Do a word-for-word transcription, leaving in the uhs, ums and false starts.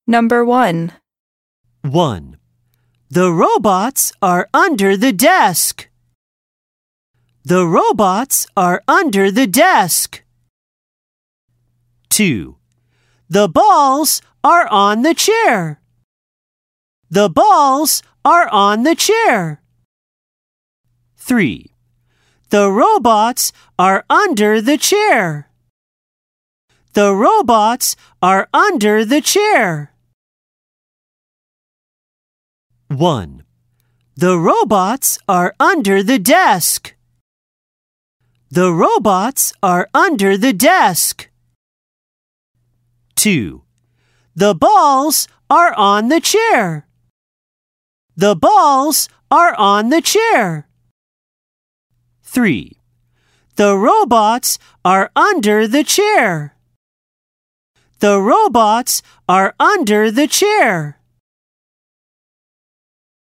Number one. one. The robots are under the desk. The robots are under the desk. two. The balls are on the chair. The balls are on the chair. three. The robots are under the chair. The robots are under the chair. one. The robots are under the desk. The robots are under the desk. two. The balls are on the chair. The balls are on the chair. three. The robots are under the chair. The robots are under the chair.